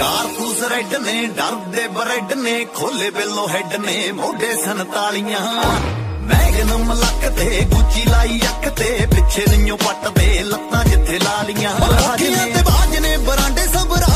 ਕਾਰਤੂਸ ਰੈਡ ਨੇ ਡਰਦੇ ਬਰੈਡ ਨੇ ਖੋਲੇ ਬਿੱਲੋ ਹੈਡ ਨੇ ਮੋਢੇ 47 ਮੈਗਨਮ ਲੱਕ ਤੇ ਗੁੱਚੀ ਲਾਈ ਅੱਖ ਤੇ ਪਿੱਛੇ ਨਹੀਂਓ ਪੱਟ ਦੇ ਲੱਤਾਂ ਜਿੱਥੇ ਲਾ ਲੀਆਂ ਤੇ ਬਾਜ ਨੇ ਬਰਾਂਡੇ ਸਭ